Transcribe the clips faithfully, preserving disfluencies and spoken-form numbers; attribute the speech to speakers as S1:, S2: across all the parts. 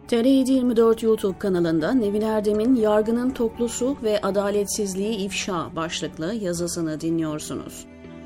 S1: T R yedi yirmi dört YouTube kanalında Nevin Erdem'in Yargının Toplusu ve Adaletsizliği İfşa başlıklı yazısını dinliyorsunuz.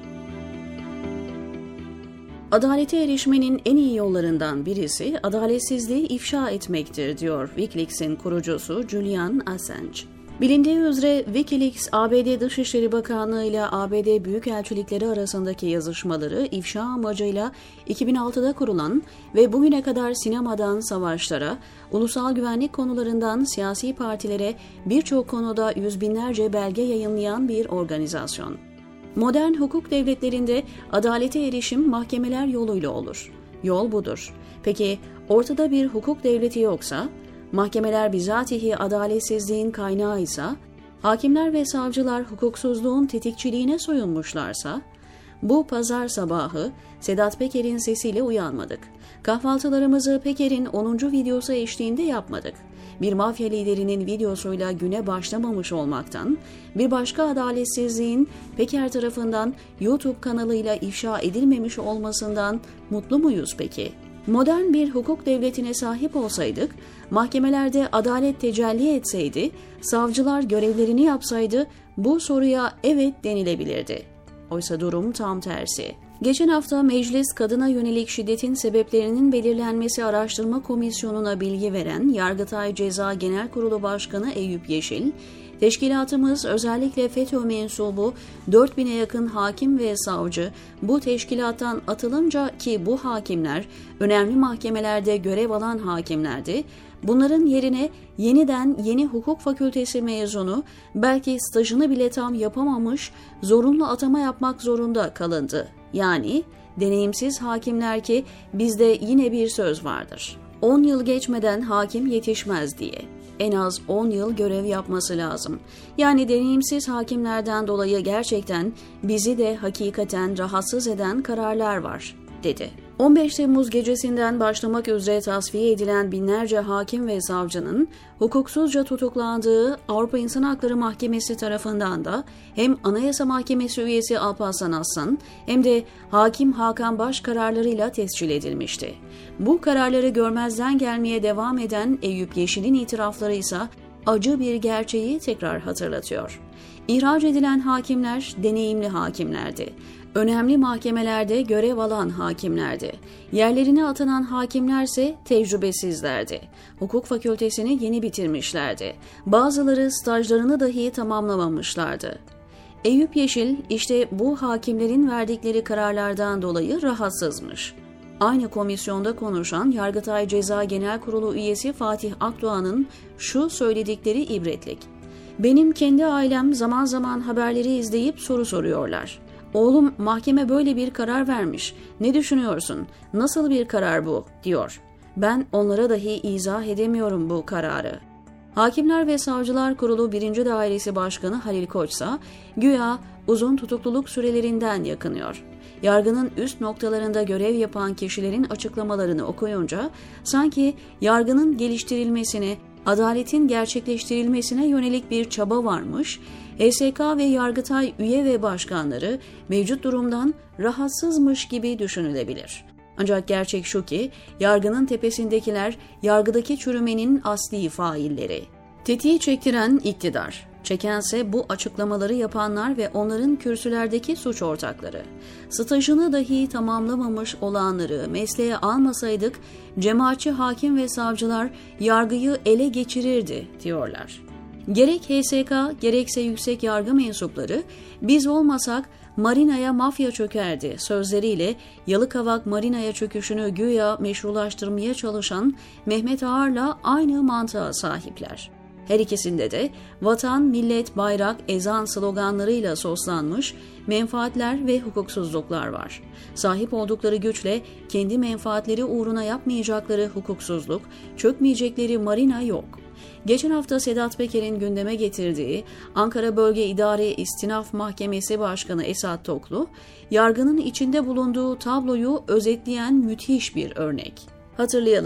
S1: Adalete erişmenin en iyi yollarından birisi adaletsizliği ifşa etmektir, diyor Wikileaks'in kurucusu Julian Assange. Bilindiği üzere Wikileaks, A B D Dışişleri Bakanlığı ile A B D Büyükelçilikleri arasındaki yazışmaları ifşa amacıyla iki bin altıda kurulan ve bugüne kadar sinemadan savaşlara, ulusal güvenlik konularından siyasi partilere birçok konuda yüz binlerce belge yayınlayan bir organizasyon. Modern hukuk devletlerinde adalete erişim mahkemeler yoluyla olur. Yol budur. Peki ortada bir hukuk devleti yoksa, mahkemeler bizatihi adaletsizliğin kaynağıysa, hakimler ve savcılar hukuksuzluğun tetikçiliğine soyunmuşlarsa, bu pazar sabahı Sedat Peker'in sesiyle uyanmadık. Kahvaltılarımızı Peker'in onuncu videosu eşliğinde yapmadık. Bir mafya liderinin videosuyla güne başlamamış olmaktan, bir başka adaletsizliğin Peker tarafından YouTube kanalıyla ifşa edilmemiş olmasından mutlu muyuz peki? Modern bir hukuk devletine sahip olsaydık, mahkemelerde adalet tecelli etseydi, savcılar görevlerini yapsaydı bu soruya evet denilebilirdi. Oysa durum tam tersi. Geçen hafta Meclis Kadına Yönelik Şiddetin Sebeplerinin Belirlenmesi Araştırma Komisyonu'na bilgi veren Yargıtay Ceza Genel Kurulu Başkanı Eyüp Yeşil, teşkilatımız özellikle FETÖ mensubu dört bine yakın hakim ve savcı bu teşkilattan atılınca, ki bu hakimler önemli mahkemelerde görev alan hakimlerdi, bunların yerine yeniden yeni hukuk fakültesi mezunu, belki stajını bile tam yapamamış, zorunlu atama yapmak zorunda kalındı. Yani deneyimsiz hakimler, ki bizde yine bir söz vardır: on yıl geçmeden hakim yetişmez diye. En az on yıl görev yapması lazım. Yani deneyimsiz hakimlerden dolayı gerçekten bizi de hakikaten rahatsız eden kararlar var, dedi. on beş Temmuz gecesinden başlamak üzere tasfiye edilen binlerce hakim ve savcının hukuksuzca tutuklandığı Avrupa İnsan Hakları Mahkemesi tarafından da hem Anayasa Mahkemesi üyesi Alparslan Aslan hem de Hakim Hakan Baş kararlarıyla tescil edilmişti. Bu kararları görmezden gelmeye devam eden Eyüp Yeşil'in itirafları ise acı bir gerçeği tekrar hatırlatıyor. İhraç edilen hakimler deneyimli hakimlerdi. Önemli mahkemelerde görev alan hakimlerdi. Yerlerine atanan hakimlerse tecrübesizlerdi. Hukuk fakültesini yeni bitirmişlerdi. Bazıları stajlarını dahi tamamlamamışlardı. Eyüp Yeşil işte bu hakimlerin verdikleri kararlardan dolayı rahatsızmış. Aynı komisyonda konuşan Yargıtay Ceza Genel Kurulu üyesi Fatih Akdoğan'ın şu söyledikleri ibretlik: "Benim kendi ailem zaman zaman haberleri izleyip soru soruyorlar. Oğlum, mahkeme böyle bir karar vermiş. Ne düşünüyorsun? Nasıl bir karar bu?" diyor. Ben onlara dahi izah edemiyorum bu kararı. Hakimler ve Savcılar Kurulu birinci Dairesi Başkanı Halil Koçsa güya uzun tutukluluk sürelerinden yakınıyor. Yargının üst noktalarında görev yapan kişilerin açıklamalarını okuyunca sanki yargının geliştirilmesine, adaletin gerçekleştirilmesine yönelik bir çaba varmış, H S K ve Yargıtay üye ve başkanları mevcut durumdan rahatsızmış gibi düşünülebilir. Ancak gerçek şu ki, yargının tepesindekiler yargıdaki çürümenin asli failleri. Tetiği çektiren iktidar, çekense bu açıklamaları yapanlar ve onların kürsülerdeki suç ortakları. Stajını dahi tamamlamamış olanları mesleğe almasaydık, cemaatçi hakim ve savcılar yargıyı ele geçirirdi, diyorlar. Gerek H S K gerekse yüksek yargı mensupları biz olmasak marinaya mafya çökerdi sözleriyle Yalıkavak marinaya çöküşünü güya meşrulaştırmaya çalışan Mehmet Ağar'la aynı mantığa sahipler. Her ikisinde de vatan, millet, bayrak, ezan sloganlarıyla soslanmış menfaatler ve hukuksuzluklar var. Sahip oldukları güçle kendi menfaatleri uğruna yapmayacakları hukuksuzluk, çökmeyecekleri marina yok. Geçen hafta Sedat Peker'in gündeme getirdiği Ankara Bölge İdare İstinaf Mahkemesi Başkanı Esat Toklu, yargının içinde bulunduğu tabloyu özetleyen müthiş bir örnek. Hatırlayalım,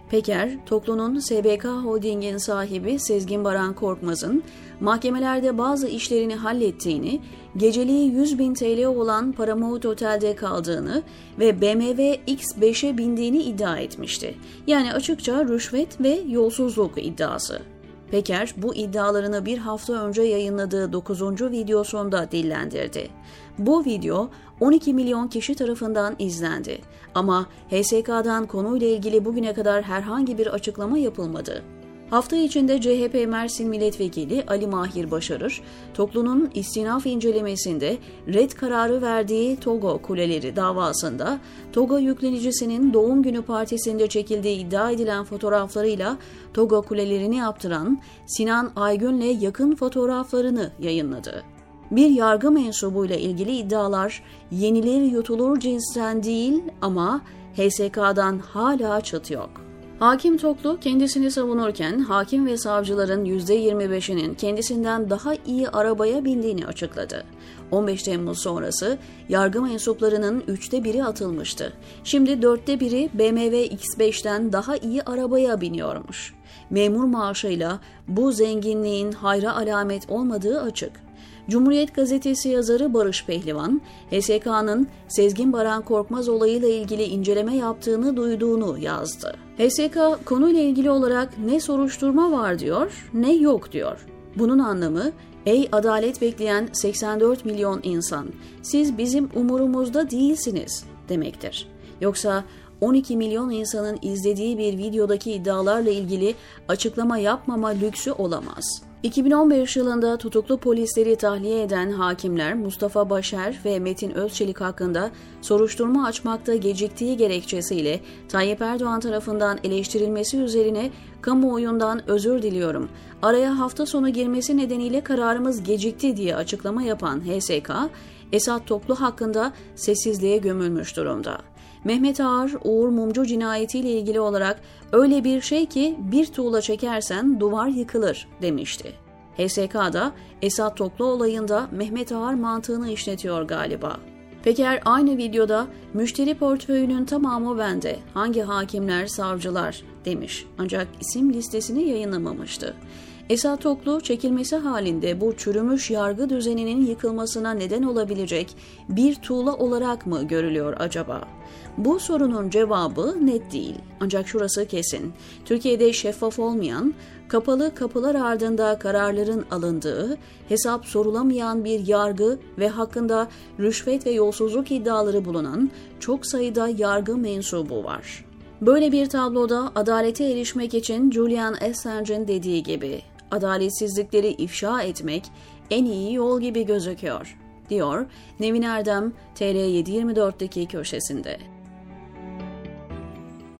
S1: Peker, Toklu'nun S B K Holding'in sahibi Sezgin Baran Korkmaz'ın mahkemelerde bazı işlerini hallettiğini, geceliği yüz bin T L olan Paramount Otel'de kaldığını ve B M W X beşe bindiğini iddia etmişti. Yani açıkça rüşvet ve yolsuzluk iddiası. Peker bu iddialarını bir hafta önce yayınladığı dokuzuncu videosunda dillendirdi. Bu video on iki milyon kişi tarafından izlendi. Ama H S K'dan konuyla ilgili bugüne kadar herhangi bir açıklama yapılmadı. Hafta içinde C H P Mersin Milletvekili Ali Mahir Başarır, Toklu'nun istinaf incelemesinde red kararı verdiği TOGA kuleleri davasında TOGA yüklenicisinin doğum günü partisinde çekildiği iddia edilen fotoğraflarıyla TOGA kulelerini yaptıran Sinan Aygün'le yakın fotoğraflarını yayınladı. Bir yargı mensubuyla ilgili iddialar yenilir yutulur cinsten değil ama H S K'dan hala çıt yok. Hakim Toklu kendisini savunurken hakim ve savcıların yüzde yirmi beşinin kendisinden daha iyi arabaya bindiğini açıkladı. on beş Temmuz sonrası yargı mensuplarının üçte biri atılmıştı. Şimdi dörtte biri B M W X beşten daha iyi arabaya biniyormuş. Memur maaşıyla bu zenginliğin hayra alamet olmadığı açık. Cumhuriyet Gazetesi yazarı Barış Pehlivan, H S K'nın Sezgin Baran Korkmaz olayıyla ilgili inceleme yaptığını duyduğunu yazdı. H S K konuyla ilgili olarak ne soruşturma var diyor, ne yok diyor. Bunun anlamı, ey adalet bekleyen seksen dört milyon insan, siz bizim umurumuzda değilsiniz demektir. Yoksa on iki milyon insanın izlediği bir videodaki iddialarla ilgili açıklama yapmama lüksü olamaz. iki bin on beş yılında tutuklu polisleri tahliye eden hakimler Mustafa Başer ve Metin Özçelik hakkında soruşturma açmakta geciktiği gerekçesiyle Tayyip Erdoğan tarafından eleştirilmesi üzerine kamuoyundan özür diliyorum, araya hafta sonu girmesi nedeniyle kararımız gecikti diye açıklama yapan H S K, Esat Toklu hakkında sessizliğe gömülmüş durumda. Mehmet Ağar, Uğur Mumcu cinayetiyle ilgili olarak öyle bir şey ki bir tuğla çekersen duvar yıkılır demişti. H S K'da Esat Toklu olayında Mehmet Ağar mantığını işletiyor galiba. Peker aynı videoda müşteri portföyünün tamamı bende, hangi hakimler, savcılar demiş ancak isim listesini yayınlamamıştı. Esat Toklu çekilmesi halinde bu çürümüş yargı düzeninin yıkılmasına neden olabilecek bir tuğla olarak mı görülüyor acaba? Bu sorunun cevabı net değil. Ancak şurası kesin. Türkiye'de şeffaf olmayan, kapalı kapılar ardında kararların alındığı, hesap sorulamayan bir yargı ve hakkında rüşvet ve yolsuzluk iddiaları bulunan çok sayıda yargı mensubu var. Böyle bir tabloda adalete erişmek için Julian Assange'in dediği gibi, adaletsizlikleri ifşa etmek en iyi yol gibi gözüküyor, diyor Nevin Erdem T R yedi yirmi dört'teki köşesinde.